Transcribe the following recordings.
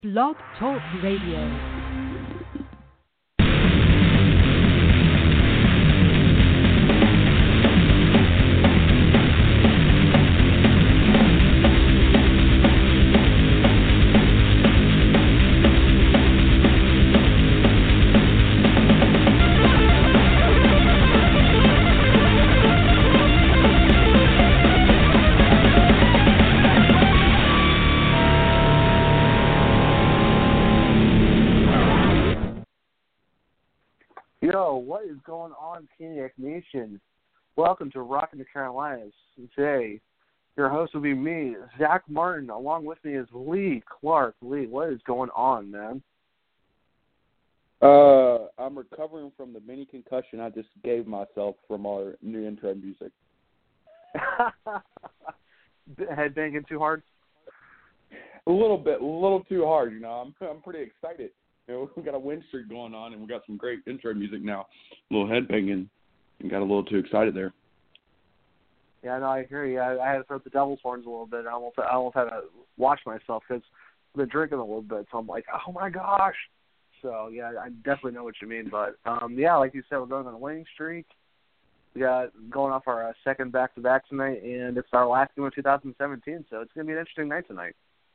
Blog Talk Radio. Yo, what is going on, Caniac Nation? Welcome to Rockin' the Carolinas. Today, your host will be me, Zach Martin. Along with me is Lee Clark. Lee, what is going on, man? I'm recovering from the mini concussion I just gave myself from our new intro music. Headbanging too hard? A little too hard, you know. I'm pretty excited. You know, we got a win streak going on, and we got some great intro music now. A little headbanging, and got a little too excited there. Yeah, no, I hear you. I had to throw the devil's horns a little bit. I almost had to watch myself because I've been drinking a little bit, so I'm like, oh my gosh. So yeah, I definitely know what you mean. But yeah, like you said, we're going on a winning streak. We got going off our second back-to-back tonight, and it's our last game of 2017. So it's gonna be an interesting night tonight.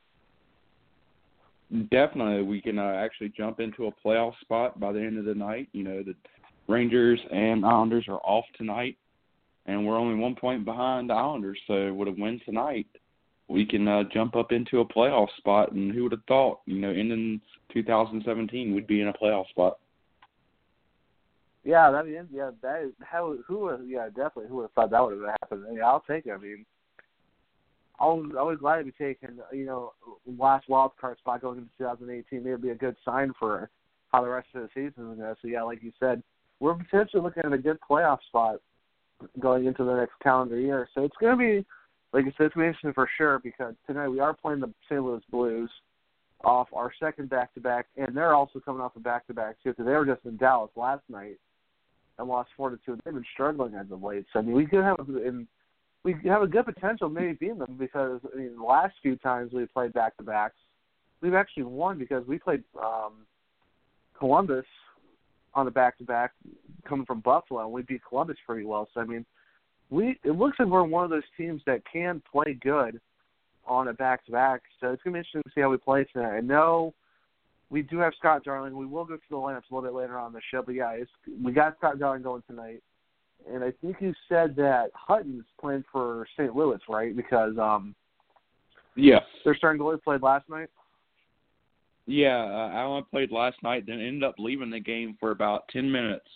Definitely, we can actually jump into a playoff spot by the end of the night. You know, the Rangers and Islanders are off tonight, and we're only 1 point behind the Islanders. So with a win tonight, we can jump up into a playoff spot. And who would have thought, you know, ending 2017 we'd be in a playoff spot? Yeah, that is definitely who would have thought that would have happened. Yeah, I'll take it. I mean, I was glad to be taking, you know, last wild card spot going into 2018. Maybe be a good sign for how the rest of the season is going to go. So, yeah, like you said, we're potentially looking at a good playoff spot going into the next calendar year. So it's going to be, like you said, it's going to be interesting for sure because tonight we are playing the St. Louis Blues off our second back-to-back, and they're also coming off a back-to-back, too, because they were just in Dallas last night and lost 4-2. They've been struggling as of late. So, I mean, we have a good potential of maybe beating them because the last few times we played back-to-backs, we've actually won because we played Columbus on a back-to-back coming from Buffalo, and we beat Columbus pretty well. So, I mean, it looks like we're one of those teams that can play good on a back-to-back. So it's going to be interesting to see how we play tonight. I know we do have Scott Darling. We will go through the lineups a little bit later on in the show, but, yeah, we got Scott Darling going tonight. And I think you said that Hutton's playing for St. Louis, right? Because yes, their starting goalie played last night. Yeah, Allen played last night, then ended up leaving the game for about 10 minutes.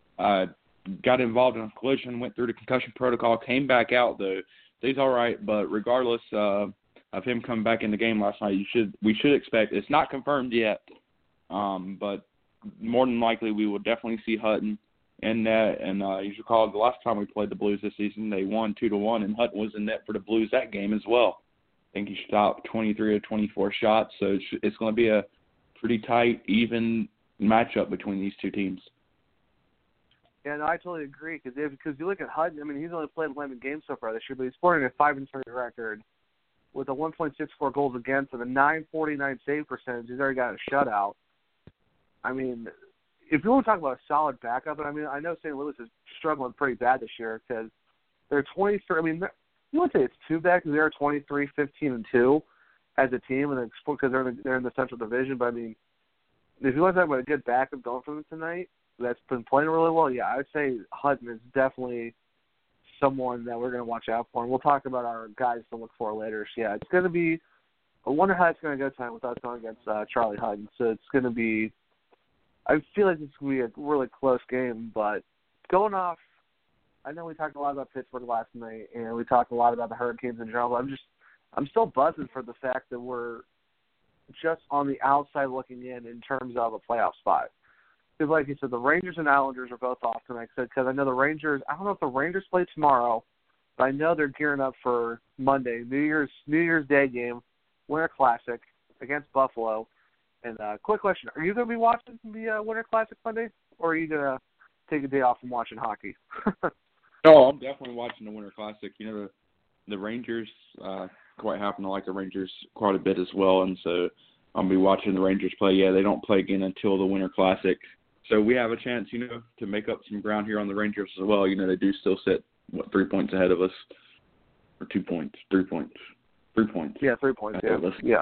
Got involved in a collision, went through the concussion protocol, came back out though. So he's all right, but regardless of him coming back in the game last night, we should expect. It's not confirmed yet, but more than likely we will definitely see Hutton in net. And you should recall the last time we played the Blues this season, they won 2-1, and Hutton was in net for the Blues that game as well. I think he stopped 23 of 24 shots, so it's going to be a pretty tight, even matchup between these two teams. Yeah, no, I totally agree because you look at Hutton. I mean, he's only played 11 games so far this year, but he's sporting a 5-30 record with a 1.64 goals against and a 949 save percentage. He's already got a shutout. I mean, if you want to talk about a solid backup, I mean, I know St. Louis is struggling pretty bad this year because they're 23. I mean, you wouldn't say it's too bad because they're 23, 15-2 as a team, and because they're in the Central Division. But I mean, if you want to talk about a good backup going for them tonight that's been playing really well, yeah, I would say Hutton is definitely someone that we're going to watch out for, and we'll talk about our guys to look for later. So yeah, it's going to be. I wonder how it's going to go tonight with us going against Charlie Hutton. So it's going to be. I feel like it's going to be a really close game, but going off, I know we talked a lot about Pittsburgh last night, and we talked a lot about the Hurricanes in general, but I'm still buzzing for the fact that we're just on the outside looking in terms of a playoff spot. Because like you said, the Rangers and Islanders are both off tonight, because I know the Rangers, I don't know if the Rangers play tomorrow, but I know they're gearing up for Monday, New Year's Day game, Winter Classic against Buffalo. And quick question, are you going to be watching the Winter Classic Monday, or are you going to take a day off from watching hockey? No, I'm definitely watching the Winter Classic. You know, the Rangers quite happen to like the Rangers quite a bit as well, and so I'll be watching the Rangers play. Yeah, they don't play again until the Winter Classic. So we have a chance, to make up some ground here on the Rangers as well. They do still sit, 3 points ahead of us? Or 2 points? 3 points? 3 points. Yeah, 3 points, ahead yeah. of us. Yeah.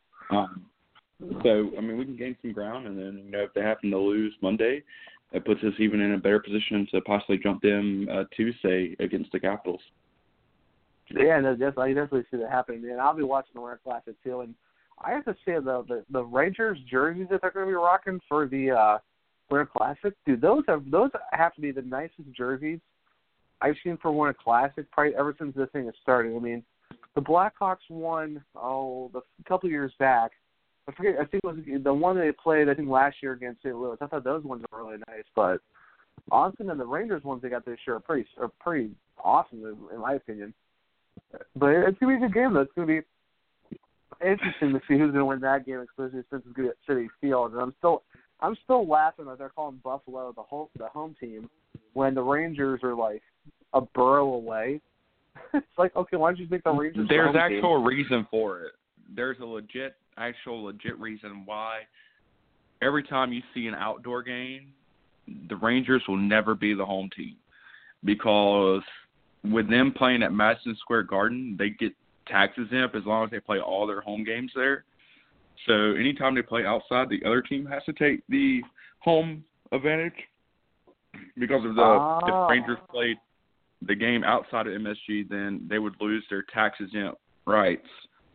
So, we can gain some ground, and then, if they happen to lose Monday, that puts us even in a better position to possibly jump them Tuesday against the Capitals. Yeah, no, I definitely see that happening. And I'll be watching the Winter Classic, too. And I have to say, though, the Rangers jerseys that they're going to be rocking for the Winter Classic, dude, those have to be the nicest jerseys I've seen for Winter Classic probably ever since this thing has started. I mean, the Blackhawks won, a couple years back. I think it was the one they played, I think, last year against St. Louis. I thought those ones were really nice. But Austin and the Rangers ones they got this year are pretty awesome, in my opinion. But it's going to be a good game, though. It's going to be interesting to see who's going to win that game, especially since it's going to be at Citi Field. And I'm still laughing that they're calling Buffalo the home team when the Rangers are like a borough away. It's like, okay, why don't you make the Rangers? There's actual reason for it. There's a legit reason why every time you see an outdoor game, the Rangers will never be the home team, because with them playing at Madison Square Garden, they get tax exempt as long as they play all their home games there. So anytime they play outside, the other team has to take the home advantage, because of if Rangers played the game outside of MSG, then they would lose their tax exempt rights.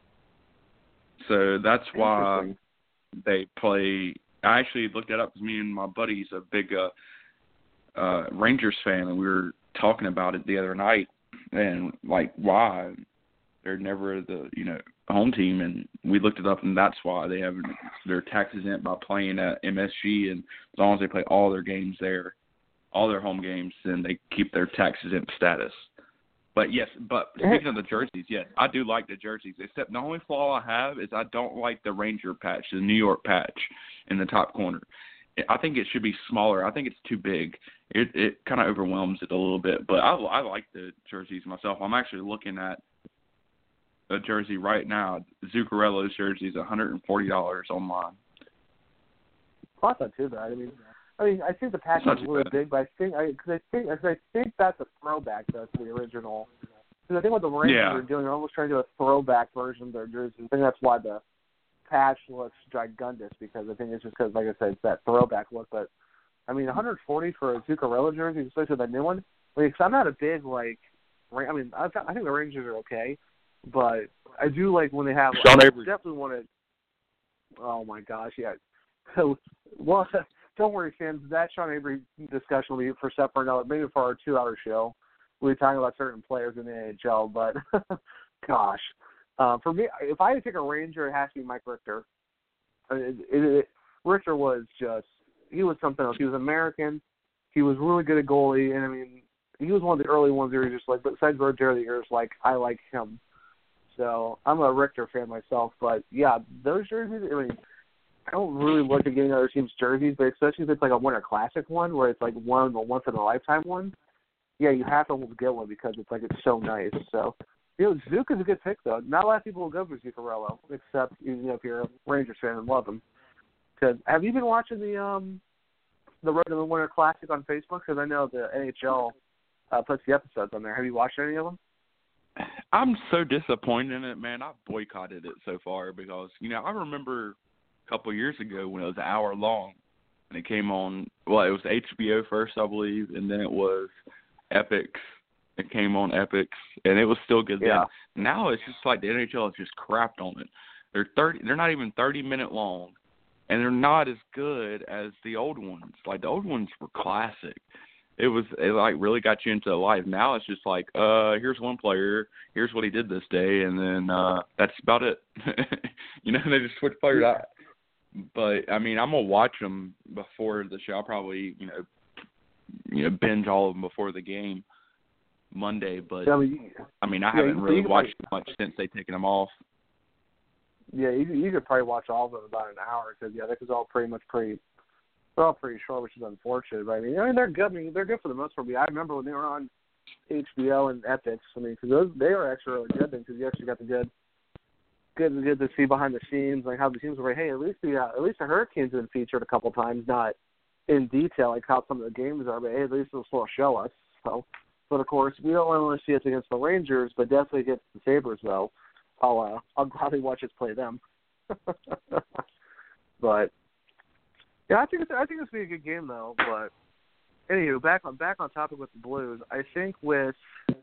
So that's why they play. I actually looked that up because me and my buddy's a big Rangers fan, and we were talking about it the other night, and like why they're never the home team, and we looked it up, and that's why they're tax exempt by playing at MSG, and as long as they play all their games there, all their home games, then they keep their tax exempt status. But yes, speaking of the jerseys, yes, I do like the jerseys. Except the only flaw I have is I don't like the Ranger patch, the New York patch in the top corner. I think it should be smaller. I think it's too big. It kind of overwhelms it a little bit. But I like the jerseys myself. I'm actually looking at a jersey right now. Zuccarello's jersey is $140 online. Well, that's not too bad. I think the patch is really big, but I think that's a throwback though to the original. Because I think what the Rangers are doing, they're almost trying to do a throwback version of their jersey. I think that's why the patch looks gigundous, because I think it's just because, like I said, it's that throwback look. But $140 for a Zuccarello jersey, especially that new one. Because I'm not a big I think the Rangers are okay, but I do like when they have. Sean Avery. Definitely want to. Oh my gosh, yeah. Well. Don't worry, fans. That Sean Avery discussion will be for another, maybe for our 2-hour show. We'll be talking about certain players in the NHL, but gosh, for me, if I had to pick a Ranger, it has to be Mike Richter. Richter was he was something else. He was American. He was really good at goalie, and he was one of the early ones that were just like, besides Roger, the years I like him. So I'm a Richter fan myself, but yeah, those jerseys. I don't really look at getting other teams' jerseys, but especially if it's like a Winter Classic one where it's like one once in a lifetime one. Yeah, you have to get one because it's so nice. So, Zook is a good pick though. Not a lot of people will go for Zuccarello, except if you're a Rangers fan and love him. Because have you been watching the Road to the Winter Classic on Facebook? Because I know the NHL puts the episodes on there. Have you watched any of them? I'm so disappointed in it, man. I've boycotted it so far because I remember couple of years ago when it was an hour long and it came on. Well, it was HBO first, I believe, and then it was Epix. It came on Epix, and it was still good then. Now it's just like the NHL has just crapped on it. They're not even 30-minute long, and they're not as good as the old ones. Like the old ones were classic. It really got you into life. Now it's just like, here's one player, here's what he did this day, and then that's about it. They just switch players out. But I'm gonna watch them before the show. I'll probably binge all of them before the game Monday. But I haven't really watched much since they've taken them off. Yeah, you could probably watch all of them in about an hour because that was all they're all pretty short, which is unfortunate. But they're good. They're good for the most part. I remember when they were on HBO and Epix. Because they were actually really good then, because you actually got the good good to see behind the scenes, like how the teams were. Hey, at least the Hurricanes have been featured a couple times, not in detail like how some of the games are, but hey, at least they'll still show us. So, but of course, we don't want to see us against the Rangers, but definitely against the Sabres though. I'll gladly watch us play them. But yeah, I think it's be a good game though. But anywho, back on topic with the Blues. I think with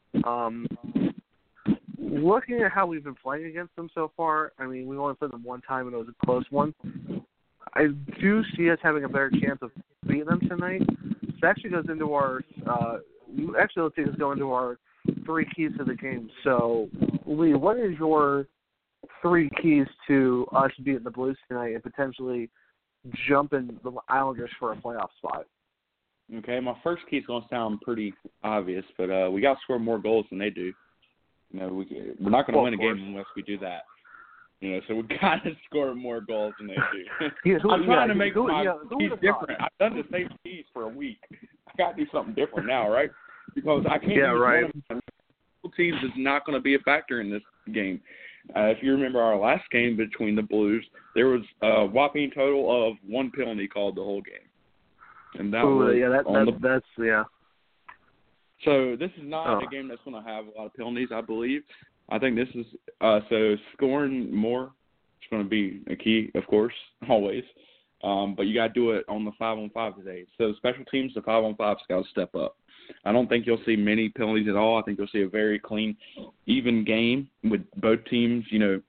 looking at how we've been playing against them so far, I mean, we only played them one time and it was a close one. I do see us having a better chance of beating them tonight. This actually goes into our let's see, go into our 3 keys to the game. So, Lee, what is your 3 keys to us beating the Blues tonight and potentially jumping the Islanders for a playoff spot? Okay, my first key is going to sound pretty obvious, but we got to score more goals than they do. You know, we're not going to win a game unless we do that. You know, so we got to score more goals than they do. I'm trying to make my keys different. I've done the same keys for a week. I got to do something different now, right? Because I can't. Yeah, right. Teams is not going to be a factor in this game. If you remember our last game between the Blues, there was a whopping total of 1 penalty called the whole game, and that was yeah. So this is not a game that's going to have a lot of penalties, I believe. I think this is so scoring more is going to be a key, of course, always. But you got to do it on the 5-on-5 today. So special teams, the 5-on-5's got to step up. I don't think you'll see many penalties at all. I think you'll see a very clean, even game with both teams, you know,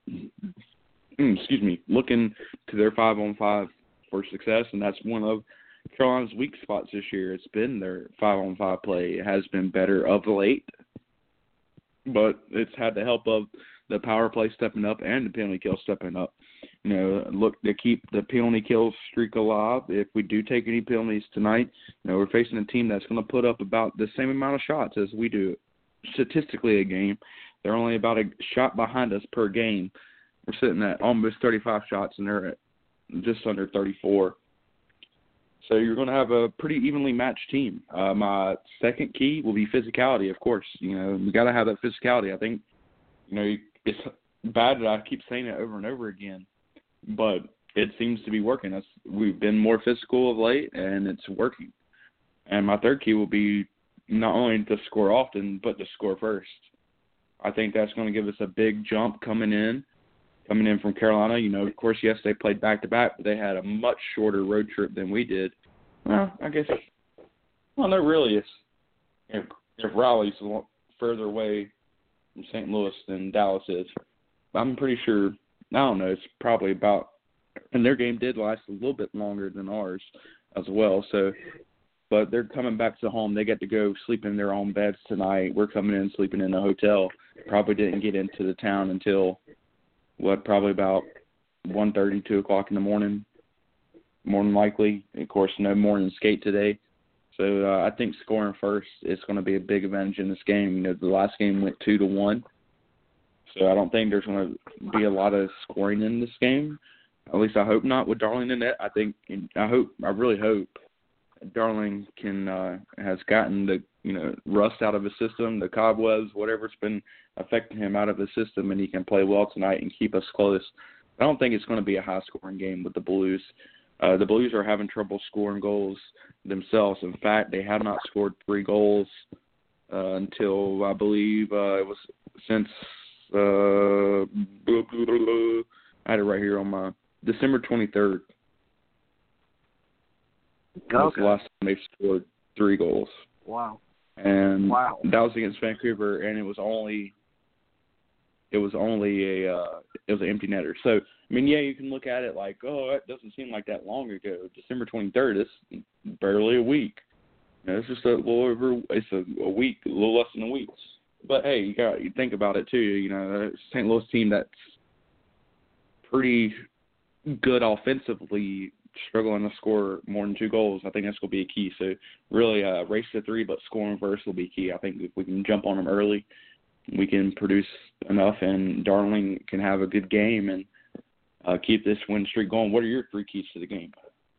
looking to their 5-on-5 for success, and that's one of Carolina's weak spots this year. It's been their 5-on-5 play. It has been better of late, but it's had the help of the power play stepping up and the penalty kill stepping up. You know, look to keep the penalty kill streak alive. If we do take any penalties tonight, you know, we're facing a team that's going to put up about the same amount of shots as we do statistically a game. They're only about a shot behind us per game. We're sitting at almost 35 shots, and they're at just under 34. So you're going to have a pretty evenly matched team. My second key will be physicality, of course. You know, we got to have that physicality. I think, you know, it's bad that I keep saying it over and over again, but it seems to be working. We've been more physical of late, and it's working. And my third key will be not only to score often, but to score first. I think that's going to give us a big jump coming in from Carolina. You know, of course, yes, they played back-to-back, but they had a much shorter road trip than we did. Well, I guess, well, no, really, it's if Raleigh's a lot further away from St. Louis than Dallas is. I'm pretty sure, I don't know, it's probably about, and their game did last a little bit longer than ours as well. So, but they're coming back to home. They get to go sleep in their own beds tonight. We're coming in sleeping in a hotel. Probably didn't get into the town until, probably about 1:30, 2 o'clock in the morning, more than likely. Of course, no morning skate today. So I think scoring first is going to be a big advantage in this game. You know, the last game went 2-1. So I don't think there's going to be a lot of scoring in this game. At least I hope not with Darling in it. I really hope Darling has gotten the rust out of his system, the cobwebs, whatever's been affecting him out of his system, and he can play well tonight and keep us close. I don't think it's going to be a high-scoring game with the Blues. The Blues are having trouble scoring goals themselves. In fact, they have not scored 3 goals until, I believe, it was since I had it right here on my December 23rd. That was the last time they scored 3 goals. Wow. And that was against Vancouver, and it was an empty netter. So, I mean, yeah, you can look at it like, oh, it doesn't seem like that long ago. December 23rd, it's barely a week. You know, it's just a week, a little less than a week. But hey, you think about it too. You know, St. Louis team that's pretty good offensively, struggling to score more than 2 goals. I think that's going to be a key. So really, race to 3, but scoring first will be key. I think if we can jump on them early, we can produce enough, and Darling can have a good game and keep this win streak going. What are your 3 keys to the game?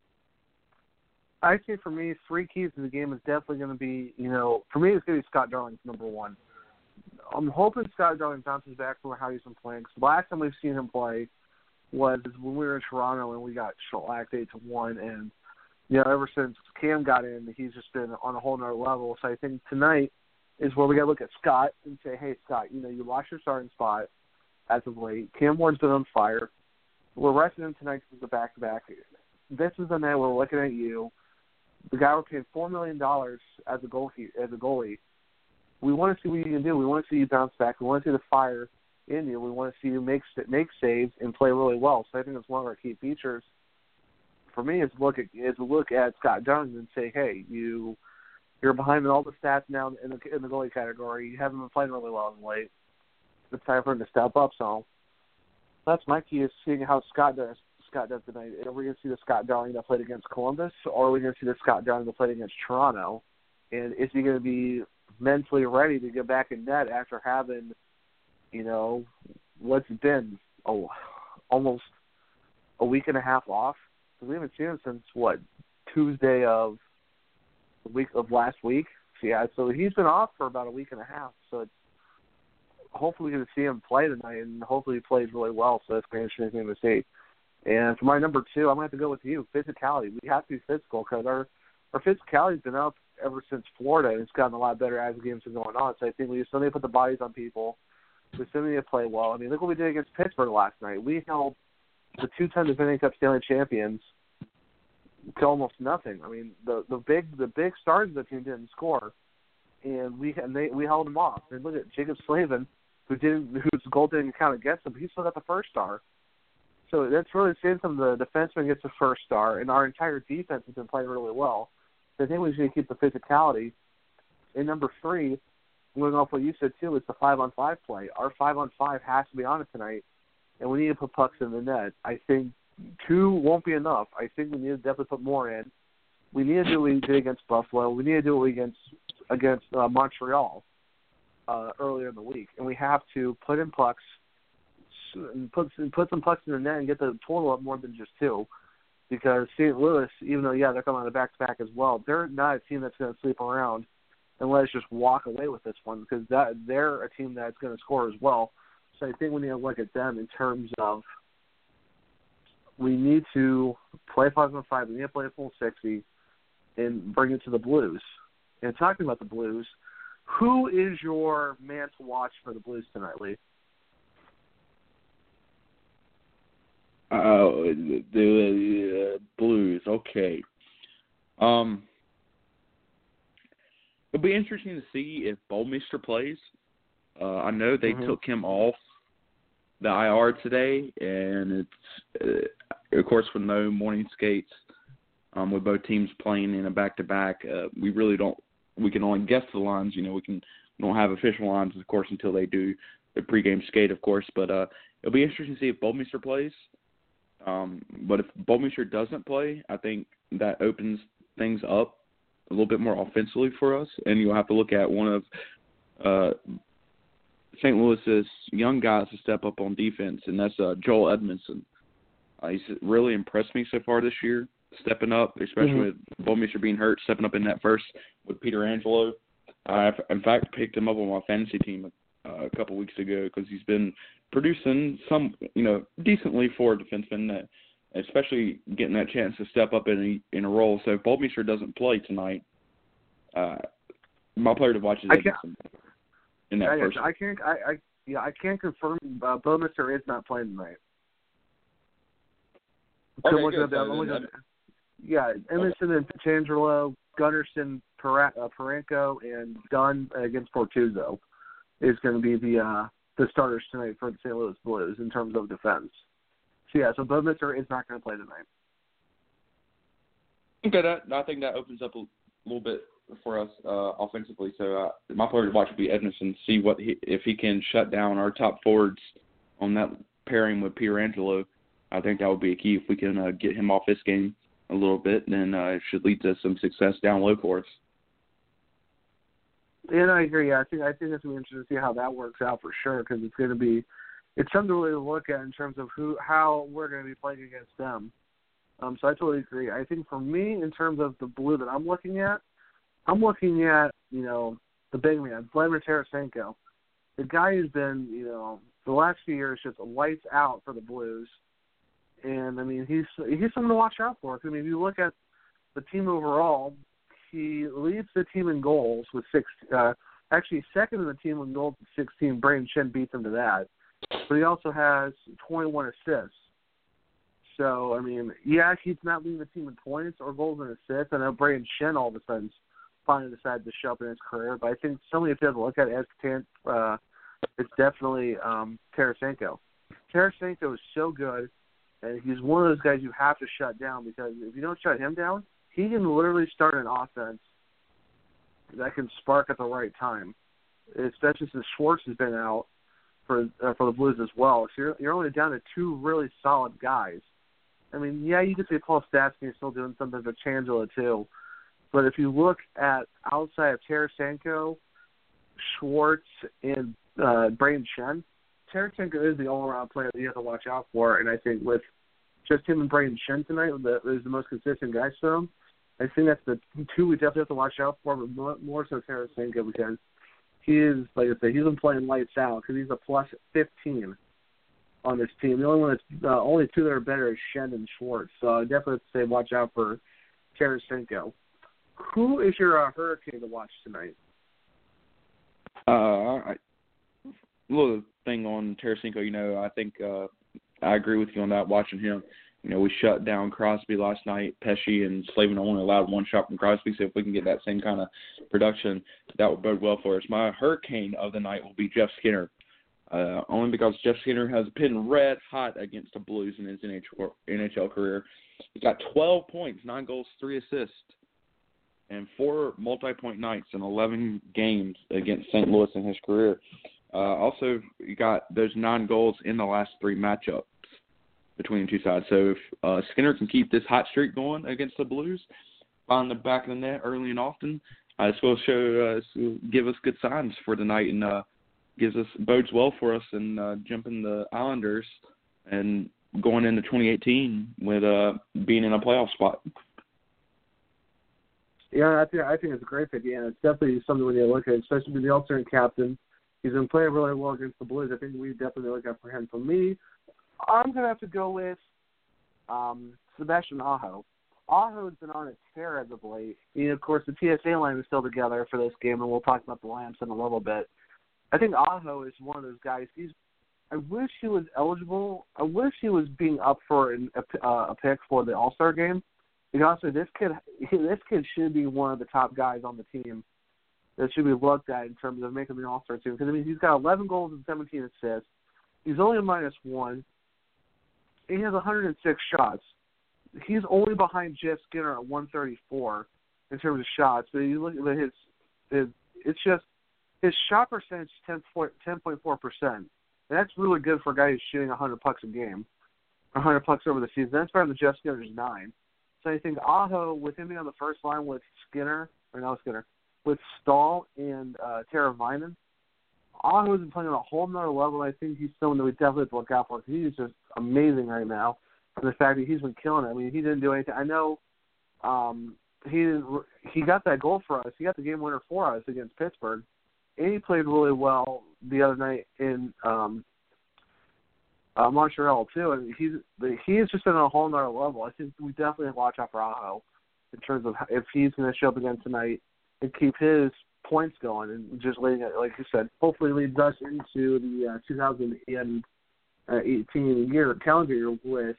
I think for me, 3 keys to the game is definitely going to be, for me, it's going to be Scott Darling's number 1. I'm hoping Scott Darling bounces back from how he's been playing. 'Cause last time we've seen him play was when we were in Toronto and we got shellacked 8-1. And, ever since Cam got in, he's just been on a whole nother level. So I think tonight is where we got to look at Scott and say, hey, Scott, you lost your starting spot as of late. Cam Ward's been on fire. We're resting him tonight because of the back-to-back. This is the night where we're looking at you. The guy we're paying $4 million as a goalie. We want to see what you can do. We want to see you bounce back. We want to see the fire in you. We want to see you make saves and play really well. So I think it's one of our key features. For me, is look at Scott Darling and say, hey, you're behind in all the stats now in the goalie category. You haven't been playing really well of late. It's time for him to step up. So that's my key, is seeing how Scott does tonight. Are we going to see the Scott Darling that played against Columbus, or are we going to see the Scott Darling that played against Toronto? And is he going to be mentally ready to get back in net after having, what's it been, almost a week and a half off? We haven't seen him since, Tuesday of last week? So he's been off for about a week and a half. So it's hopefully going to see him play tonight, and hopefully he plays really well. So that's going to be interesting to see. And for my number 2, I'm going to have to go with you, physicality. We have to be physical because our physicality's been up ever since Florida, and it's gotten a lot better as the games are going on. So I think we still need to put the bodies on people. We still need to play well. I mean, look what we did against Pittsburgh last night. We held the 2-time defending Cup Stanley champions to almost nothing. I mean, the big stars of the team didn't score, and we held them off. And look at Jacob Slavin, whose goal didn't count against him. He still got the first star. So that's really seeing some of the defensemen get the first star, and our entire defense has been playing really well. So I think we should keep the physicality. And number 3, going off what you said too, is the 5-on-5 play. Our 5-on-5 has to be on it tonight, and we need to put pucks in the net. I think 2 won't be enough. I think we need to definitely put more in. We need to do what we did against Buffalo. We need to do what we did against Montreal earlier in the week, and we have to put in pucks. And put some pucks in the net and get the total up more than just 2, because St. Louis, even though they're coming on the back-to-back as well, they're not a team that's going to sleep around and let us just walk away with this one, because they're a team that's going to score as well. So I think we need to look at them in terms of we need to play 5-on-5, we need to play a full 60, and bring it to the Blues. And talking about the Blues, who is your man to watch for the Blues tonight, Lee? The Blues. Okay. It'll be interesting to see if Bolmeister plays. I know they took him off the IR today, and it's of course with no morning skates. With both teams playing in a back-to-back, we really don't. We can only guess the lines. We don't have official lines, of course, until they do the pregame skate, of course. But it'll be interesting to see if Bolmeister plays. But if Bolmeister doesn't play, I think that opens things up a little bit more offensively for us, and you'll have to look at one of St. Louis's young guys to step up on defense, and that's Joel Edmondson. He's really impressed me so far this year, stepping up, especially with Bolmeister being hurt, stepping up in that first with Peter Angelo. I, in fact, picked him up on my fantasy team a couple weeks ago because he's been producing some, decently for a defenseman, especially getting that chance to step up in a role. So if Bolmeister doesn't play tonight, my player to watch is Edmondson in that first. I can't confirm Bolmeister is not playing tonight. Edmondson and Pietrangelo, Gunnarsson, Parenko, and Dunn against Fortuzzo is going to be the starters tonight for the St. Louis Blues in terms of defense. So Bolmeister is not going to play tonight. Okay, I think that opens up a little bit for us offensively. So my player to watch will be Edmondson, see if he can shut down our top forwards on that pairing with Pietrangelo. I think that would be a key. If we can get him off this game a little bit, then it should lead to some success down low for us. Yeah, I agree. I think it's going to be interesting to see how that works out for sure, because it's something to really look at in terms of how we're going to be playing against them. So I totally agree. I think for me, in terms of the Blue that I'm looking at, the big man, Vladimir Tarasenko. the guy who's been, the last few years just lights out for the Blues. And, I mean, he's something to watch out for. I mean, if you look at the team overall, he leads the team in goals with actually second in the team in goals with 16. Brayden Schenn beats him to that. But he also has 21 assists. So, I mean, yeah, he's not leading the team in points or goals and assists. I know Brayden Schenn all of a sudden finally decided to show up in his career. But I think somebody, if you have to look at it it's definitely Tarasenko. Tarasenko is so good, and he's one of those guys you have to shut down, because if you don't shut him down, he can literally start an offense that can spark at the right time, especially since Schwartz has been out for the Blues as well. So you're only down to two really solid guys. I mean, yeah, you could say Paul Stastny is still doing something for Changela too, but if you look at outside of Tarasenko, Schwartz, and Brayden Schenn, Tarasenko is the all-around player that you have to watch out for, and I think with just him and Brayden Schenn tonight, is the most consistent guys for him. I think that's the two we definitely have to watch out for, but more so Tarasenko, because he is, like I said, he's been playing lights out, because he's a plus 15 on this team. The only one that's only two that are better is Schenn and Schwartz. So I definitely have to say watch out for Tarasenko. Who is your Hurricane to watch tonight? A little thing on Tarasenko, I think I agree with you on that, watching him. We shut down Crosby last night. Pesce and Slavin only allowed one shot from Crosby, so if we can get that same kind of production, that would bode well for us. My Hurricane of the night will be Jeff Skinner, only because Jeff Skinner has been red hot against the Blues in his NHL career. He's got 12 points, 9 goals, 3 assists, and 4 multi-point nights in 11 games against St. Louis in his career. Also, you got those 9 goals in the last 3 matchups between the two sides. So if Skinner can keep this hot streak going against the Blues, find the back of the net early and often, it's going to give us good signs for tonight, and bodes well for us in jumping the Islanders and going into 2018 with being in a playoff spot. Yeah, I think it's a great pick. Yeah, it's definitely something when you look at, especially with the alternate captain. He's been playing really well against the Blues. I think we definitely look out for him. For me, I'm going to have to go with Sebastian Aho. Aho's been on a tear as of late. Of course, the TSA line is still together for this game, and we'll talk about the Lamps in a little bit. I think Aho is one of those guys. I wish he was eligible. I wish he was being up for a pick for the All-Star game. Because this kid should be one of the top guys on the team that should be looked at in terms of making the All-Star team. Because, I mean, he's got 11 goals and 17 assists. He's only a -1. And he has 106 shots. He's only behind Jeff Skinner at 134 in terms of shots. But you look at his shot percentage is 10.4%. And that's really good for a guy who's shooting 100 pucks a game, 100 pucks over the season. That's better than Jeff Skinner's 9. So I think Aho, with him being on the first line with with Stahl and Teravainen, Aho's been playing on a whole nother level. I think he's someone that we definitely have to look out for. He's just amazing right now. And the fact that he's been killing it. I mean, he didn't do anything. I know he got that goal for us. He got the game winner for us against Pittsburgh. And he played really well the other night in Montreal too, and he has just been on a whole nother level. I think we definitely have to watch out for Aho in terms of if he's going to show up again tonight and keep his points going, and just leading it, like you said, hopefully leads us into the 2018 calendar year with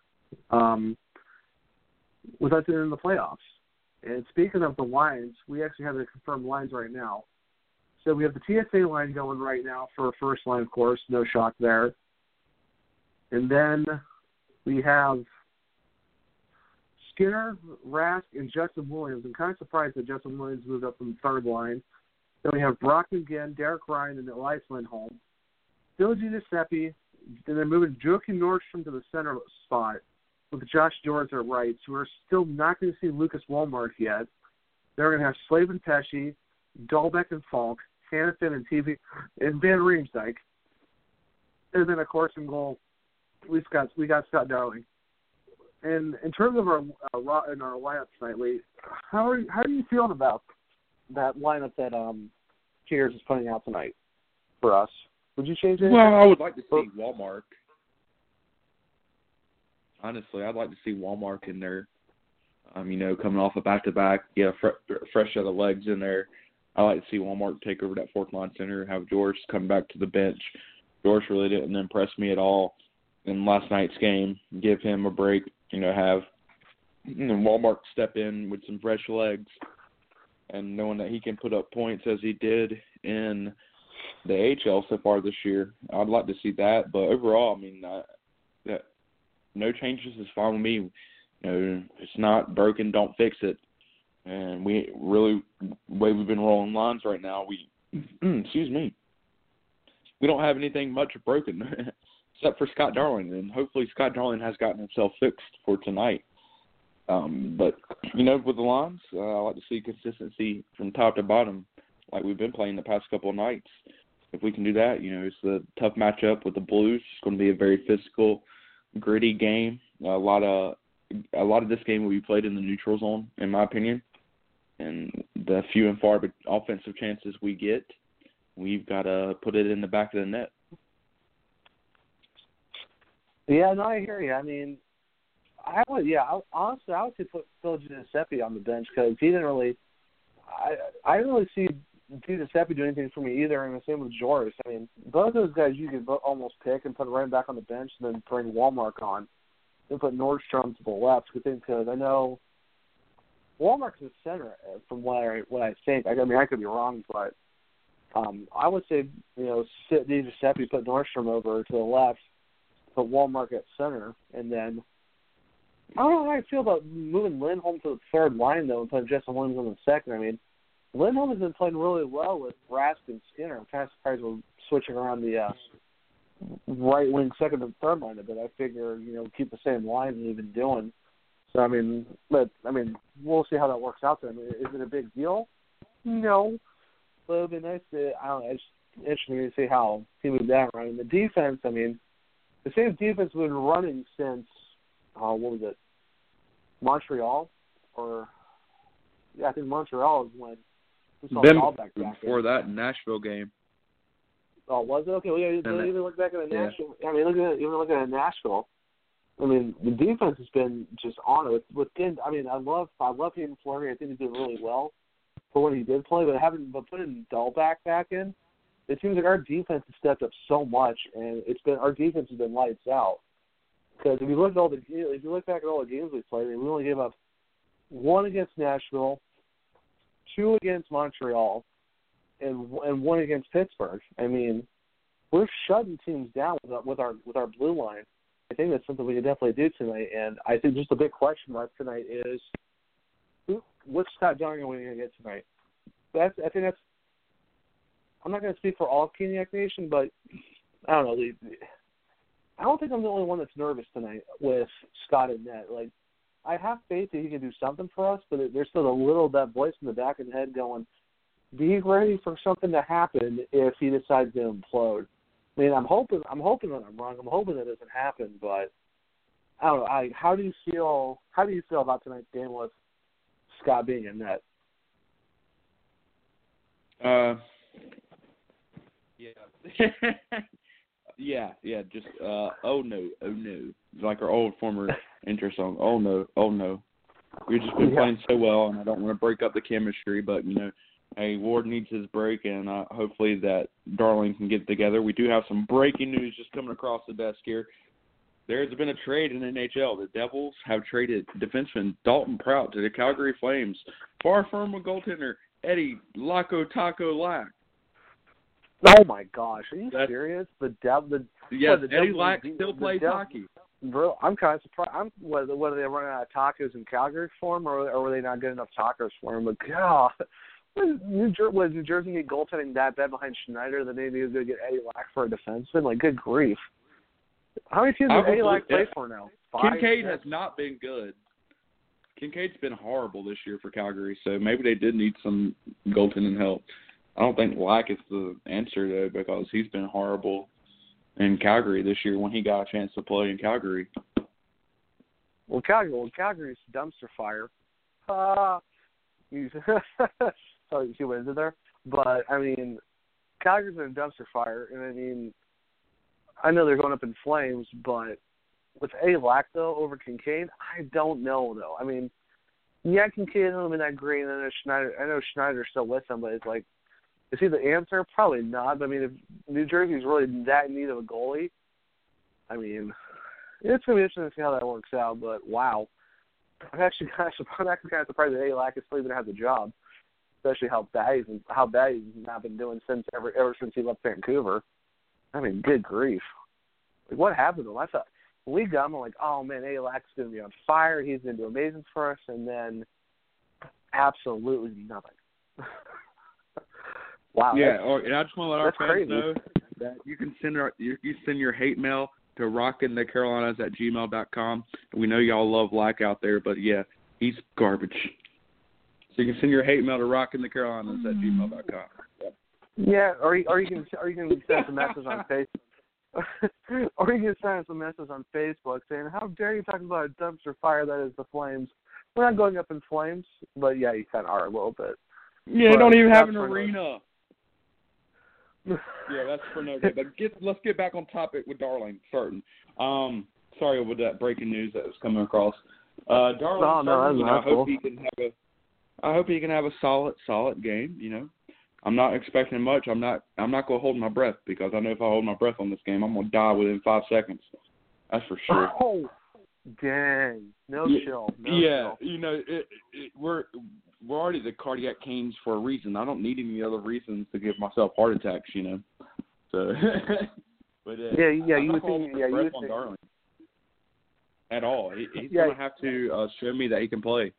us in the playoffs. And speaking of the lines, we actually have the confirmed lines right now. So we have the TSA line going right now for first line, of course, no shock there. And then we have Skinner, Rask, and Justin Williams. I'm kind of surprised that Justin Williams moved up from the third line. Then we have Brock again, Derek Ryan, and Elias Lindholm. Phil Giuseppe. Then they're moving Joakim Nordstrom to the center spot with Josh George at right. So we're still not going to see Lucas Walmart yet. They're going to have Slavin Pesce, Dahlbeck and Falk, Hanifin and TV, and Van Riemsdyk. And then, of course, in goal, we got Scott Darling. And in terms of our lineup tonight, Lee, how are you feeling about that lineup that Cheers is putting out tonight? for us. Would you change it? Well, I would like to see Walmart. Honestly, I'd like to see Walmart in there. Coming off a back-to-back, fresh set of legs in there. I like to see Walmart take over that fourth line center, have George come back to the bench. George really didn't impress me at all in last night's game. Give him a break, have Walmart step in with some fresh legs, and knowing that he can put up points as he did in the AHL so far this year. I'd like to see that, but overall, no changes is fine with me. It's not broken, don't fix it. And we really, the way we've been rolling lines right now, excuse me, we don't have anything much broken except for Scott Darling, and hopefully Scott Darling has gotten himself fixed for tonight. But with the lines, I like to see consistency from top to bottom, like we've been playing the past couple of nights. If we can do that, it's a tough matchup with the Blues. It's going to be a very physical, gritty game. A lot of this game will be played in the neutral zone, in my opinion. And the few and far offensive chances we get, we've got to put it in the back of the net. Yeah, no, I hear you. Honestly, I would say put Phil Giuseppe on the bench because he didn't really. I didn't really see Giuseppe do anything for me either, and the same with Joris. Both those guys you could almost pick and put right back on the bench, and then bring Walmart on, and put Nordstrom to the left. Because I know Walmart's the center, from what I think. I could be wrong, but I would say sit Giuseppe, put Nordstrom over to the left, put Walmart at center, and then. I don't know how I feel about moving Lindholm to the third line, though, and putting Justin Williams on the second. Lindholm has been playing really well with Rask and Skinner. I'm kind of surprised we're switching around the right wing second and third line a bit. I figure, keep the same line that we've been doing. So, we'll see how that works out there. Is it a big deal? No. But it would be nice to, it's interesting to see how he moved that around. And the defense, the same defense we've been running since, what was it, Montreal? I think Montreal is when we saw Dahlbeck back before that Nashville game. Oh, was it? Okay, well, even look back at the Nashville. Look at Nashville. The defense has been just on it. I love Hayden Fleury. I think he did really well for when he did play, but putting Dahlbeck back in, it seems like our defense has stepped up so much, and our defense has been lights out. Because if you look back at all the games we played, we only gave up 1 against Nashville, 2 against Montreal, and 1 against Pittsburgh. We're shutting teams down with our blue line. I think that's something we can definitely do tonight. And I think just a big question mark tonight is, what Scott Darling are we going to get tonight? I'm not going to speak for all of Keeniac Nation, but I don't know. I don't think I'm the only one that's nervous tonight with Scott in net. I have faith that he can do something for us, but there's still a little that voice in the back of the head going, be ready for something to happen if he decides to implode. I'm hoping that I'm wrong. I'm hoping that doesn't happen, but I don't know. How do you feel about tonight's game with Scott being in net? Yeah. Just oh no, like our old former intro song. Oh no. We've just been playing so well, and I don't want to break up the chemistry, but hey, Ward needs his break, and hopefully that Darling can get it together. We do have some breaking news just coming across the desk here. There's been a trade in the NHL. The Devils have traded defenseman Dalton Prout to the Calgary Flames, far from a goaltender Eddie Laco Taco Lack. Oh my gosh, are you serious? Eddie Lack still plays hockey. Bro, I'm kind of surprised. Whether they run out of tacos in Calgary for him, or were they not good enough tacos for him? But God, was New Jersey get goaltending that bad behind Schneider that they needed to get Eddie Lack for a defenseman? Good grief! How many teams does Eddie Lack play for now? 5, Kincaid 6? has not been good. Kincaid's been horrible this year for Calgary, so maybe they did need some goaltending help. I don't think Lack is the answer, though, because he's been horrible in Calgary this year when he got a chance to play in Calgary. Well, Calgary's dumpster fire. You see what I did there? But, Calgary's in a dumpster fire, and I mean, I know they're going up in flames, but with Lack though over Kincaid, I don't know though. I mean, yeah, Kincaid hasn't been that great, and I know Schneider's still with him, but it's like, is he the answer? Probably not. But I mean, if New Jersey's really that in need of a goalie, I mean, it's going to be interesting to see how that works out. But wow, I'm actually kind of surprised that Lack is still even have the job, especially how bad he's not been doing ever since he left Vancouver. I mean, good grief! Like, what happened to him? I thought when we got him, I'm like, oh man, Lack's going to be on fire. He's going to do amazing for us, and then absolutely nothing. Wow. Yeah, and I just want to let our fans crazy. know that you can send your hate mail to rockinthecarolinas@gmail.com. We know y'all love Lack out there, but yeah, he's garbage. So you can send your hate mail to rockinthecarolinas@gmail.com. Yep. Yeah, or you can send us a message on Facebook. Or you can send us a message on Facebook saying, "How dare you talk about a dumpster fire that is the Flames?" We're not going up in flames, but yeah, you kind of are a little bit. Yeah, they don't even have an arena. Yeah, that's for no good. But let's get back on topic with Darling. Certain. Sorry with that breaking news that was coming across. Darling, I hope he can have a solid game. You know, I'm not expecting much. I'm not going to hold my breath, because I know if I hold my breath on this game, I'm going to die within 5 seconds. That's for sure. Oh, dang! No chill. Chill. You know, we're already the cardiac canes for a reason. I don't need any other reasons to give myself heart attacks, you know. So, but you would think. On Darling at all. He's going to have to show me that he can play.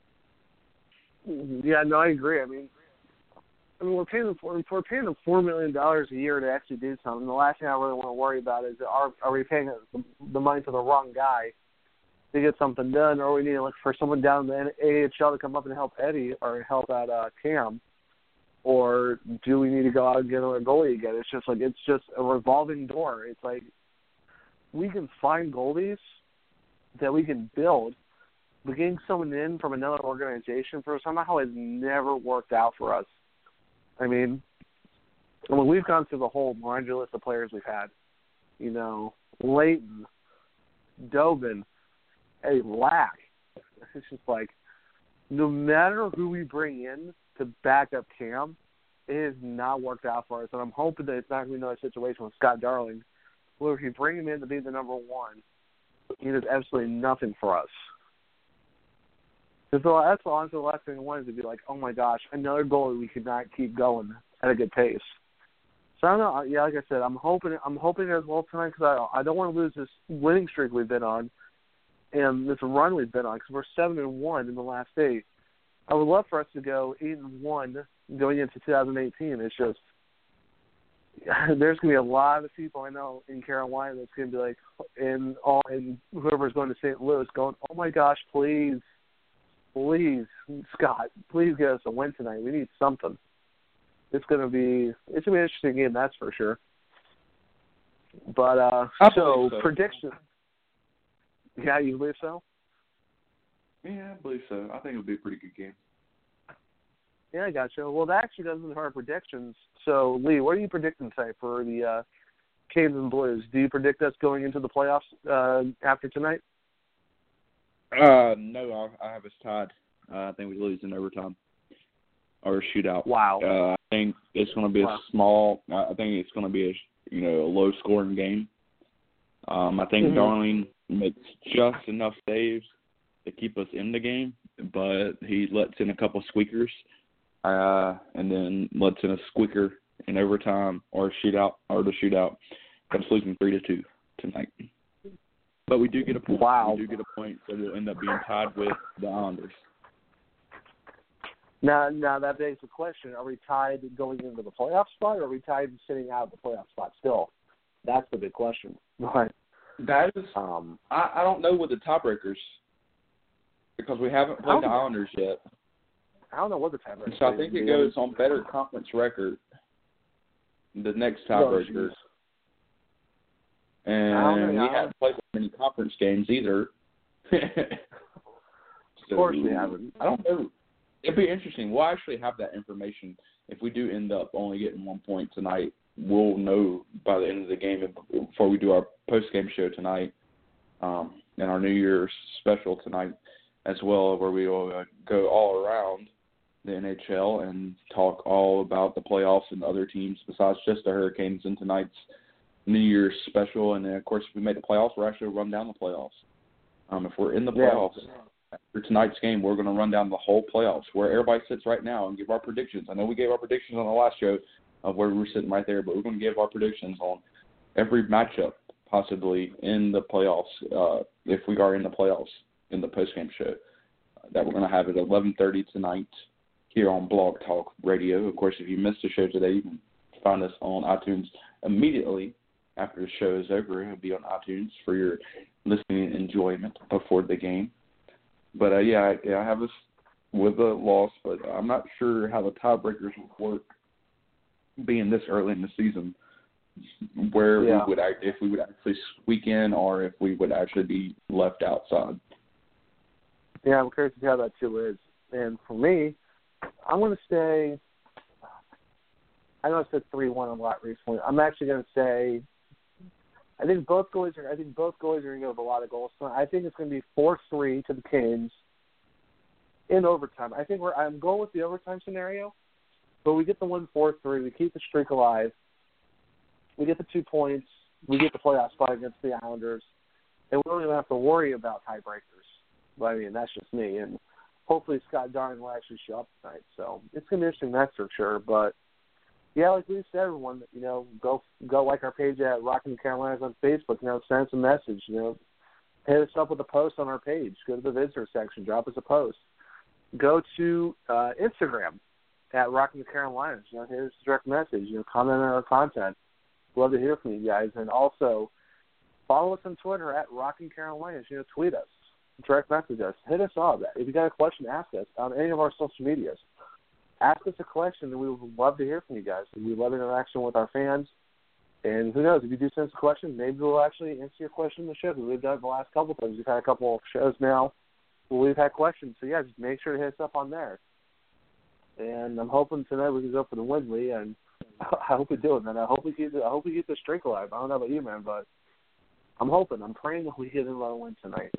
Yeah, no, I agree. I mean, we're paying them $4 million a year to actually do something. The last thing I really want to worry about is are we paying the money to the wrong guy to get something done, or we need to look for someone down in the AHL to come up and help Eddie or help out Cam, or do we need to go out and get another goalie again? It's just a revolving door. It's like we can find goalies that we can build, but getting someone in from another organization for somehow has never worked out for us. I mean, we've gone through the whole laundry list of players we've had. You know, Leighton, Dobin, Lack. It's just like, no matter who we bring in to back up Cam, it has not worked out for us. And I'm hoping that it's not going to be another situation with Scott Darling, where if you bring him in to be the number one, he does absolutely nothing for us. So that's honestly the last thing I wanted to be like, oh my gosh, another goalie we could not keep going at a good pace. So I don't know. Yeah, like I said, I'm hoping as well tonight, because I don't want to lose this winning streak we've been on and this run we've been on, because we're 7-1 in the last 8. I would love for us to go 8-1 going into 2018. It's just there's going to be a lot of people I know in Carolina that's going to be like, and whoever's going to St. Louis going, oh my gosh, please, Scott, please get us a win tonight. We need something. It's going to be an interesting game, that's for sure. But so predictions. Yeah, you believe so? Yeah, I believe so. I think it'll be a pretty good game. Yeah, I gotcha. Well, that actually does into our predictions. So, Lee, what are you predicting today for the Canes and Blues? Do you predict us going into the playoffs after tonight? No, I have us tied. I think we lose in overtime or shootout. Wow. I think it's going to be I think it's going to be a low-scoring game. I think Darling makes just enough saves to keep us in the game, but he lets in a couple squeakers, and then lets in a squeaker in overtime or the shootout. Comes losing 3-2 tonight. But we do get a point. Wow. We do get a point, so we'll end up being tied with the Islanders. Now that begs the question: are we tied going into the playoff spot, or are we tied sitting out of the playoff spot still? That's the big question. But that is, I don't know with the tiebreakers, because we haven't played the Islanders yet. I don't know what the tiebreaker is. So I think it goes on better conference record, the next tiebreaker. And we haven't played many conference games either. Of course we haven't. I don't know. It'd be interesting. We'll actually have that information if we do end up only getting 1 point tonight, we'll know by the end of the game before we do our post-game show tonight and our New Year's special tonight as well, where we will go all around the NHL and talk all about the playoffs and other teams besides just the Hurricanes in tonight's New Year's special. And then, of course, if we make the playoffs, we'll actually run down the playoffs. If we're in the playoffs after tonight's game, we're going to run down the whole playoffs where everybody sits right now and give our predictions. I know we gave our predictions on the last show of where we were sitting right there, but we're going to give our predictions on every matchup possibly in the playoffs, if we are in the playoffs in the postgame show that we're going to have at 11:30 tonight here on Blog Talk Radio. Of course, if you missed the show today, you can find us on iTunes immediately after the show is over. It'll be on iTunes for your listening enjoyment before the game. But, I have us with a loss, but I'm not sure how the tiebreakers will work being this early in the season, where we would if we would actually squeak in or if we would actually be left outside. Yeah, I'm curious to see how that too is. And for me, I'm going to say, I know I said 3-1 a lot recently. I'm actually going to say, I think both goalies are going to give a lot of goals. So I think it's going to be 4-3 to the Canes in overtime. I think I'm going with the overtime scenario, but we get the 1-4-3. We keep the streak alive. We get the 2 points. We get the playoff spot against the Islanders, and we don't even have to worry about tiebreakers. But I mean, that's just me. And hopefully Scott Darling will actually show up tonight. So it's going to be interesting, that's for sure. But yeah, like we said, everyone, go like our page at Rockin' the Carolinas on Facebook. Send us a message. Hit us up with a post on our page. Go to the visitor section. Drop us a post. Go to Instagram at Rockin' the Carolinas. Hit us a direct message. Comment on our content. Love to hear from you guys. And also follow us on Twitter at Rockin' Carolinas. Tweet us. Direct message us. Hit us up. If you got a question, ask us on any of our social medias. Ask us a question, and we would love to hear from you guys. We love interaction with our fans. And who knows, if you do send us a question, maybe we'll actually answer your question in the show. We've done it the last couple of times. We've had a couple of shows now where we've had questions. So, yeah, just make sure to hit us up on there. And I'm hoping tonight we can go for the win, Lee. And I hope we do it, man. I hope we keep the streak alive. I don't know about you, man, but I'm praying that we get another win tonight.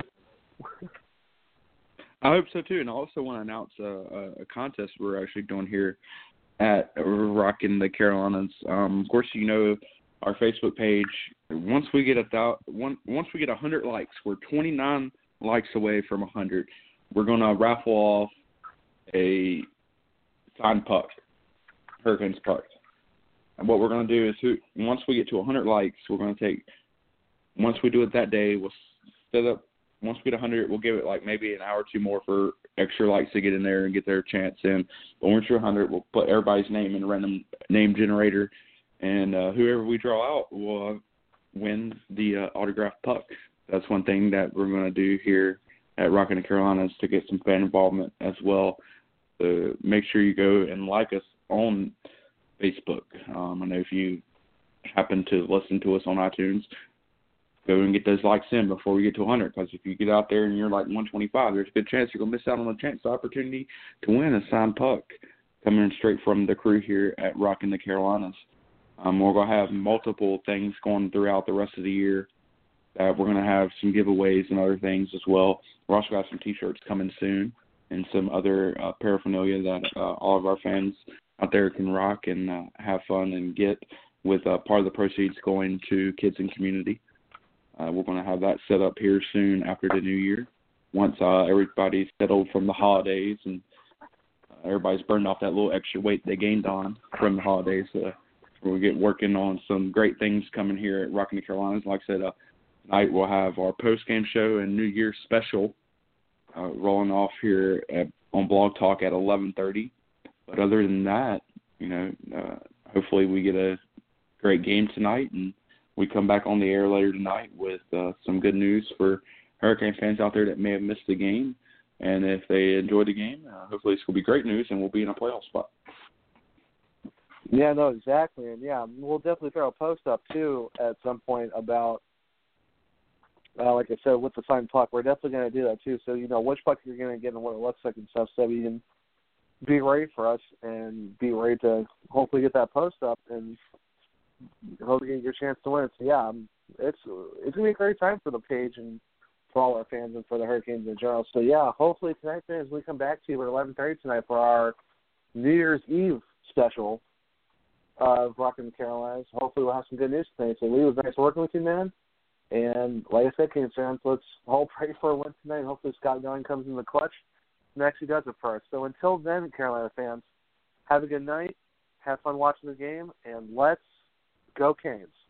I hope so too, and I also want to announce a contest we're actually doing here at Rockin' the Carolinas. Of course, our Facebook page. Once we get 100 likes, we're 29 likes away from 100. We're gonna raffle off a signed puck, Hurricanes puck. And what we're gonna do is, once we get to 100 likes, we're gonna take. Once we do it that day, we'll set up. Once we get 100, we'll give it like maybe an hour or two more for extra likes to get in there and get their chance in. But once we're 100, we'll put everybody's name in a random name generator, and whoever we draw out will win the autographed puck. That's one thing that we're going to do here at Rockin' the Carolinas to get some fan involvement as well. So make sure you go and like us on Facebook. I know if you happen to listen to us on iTunes, go and get those likes in before we get to 100, because if you get out there and you're like 125, there's a good chance you're going to miss out on the opportunity to win a signed puck coming straight from the crew here at Rockin' the Carolinas. We're going to have multiple things going throughout the rest of the year. We're going to have some giveaways and other things as well. We're also got some T-shirts coming soon and some other paraphernalia that all of our fans out there can rock and have fun and get, with part of the proceeds going to kids and community. We're going to have that set up here soon after the new year, once everybody's settled from the holidays and everybody's burned off that little extra weight they gained on from the holidays. We'll get working on some great things coming here at Rockin' the Carolinas. Like I said, tonight we'll have our post-game show and New Year's special rolling off here on Blog Talk at 11:30. But other than that, hopefully we get a great game tonight, and we come back on the air later tonight with some good news for Hurricane fans out there that may have missed the game. And if they enjoyed the game, hopefully this will be great news and we'll be in a playoff spot. Yeah, no, exactly. And, yeah, we'll definitely throw a post up, too, at some point about, like I said, with the signed puck. We're definitely going to do that, too. So, which puck you're going to get and what it looks like and stuff, so you can be ready for us and be ready to hopefully get that post up and hopefully get your chance to win. So, yeah, it's going to be a great time for the page and for all our fans and for the Hurricanes in general. So, yeah, hopefully tonight, as we come back to you at 11:30 tonight for our New Year's Eve special of Rockin' the Carolinas, hopefully we'll have some good news tonight. So, Lee, it was nice working with you, man. And like I said, Canes fans, let's all pray for a win tonight. Hopefully Scott Young comes in the clutch and actually does it for us. So until then, Carolina fans, have a good night, have fun watching the game, and let's go Canes.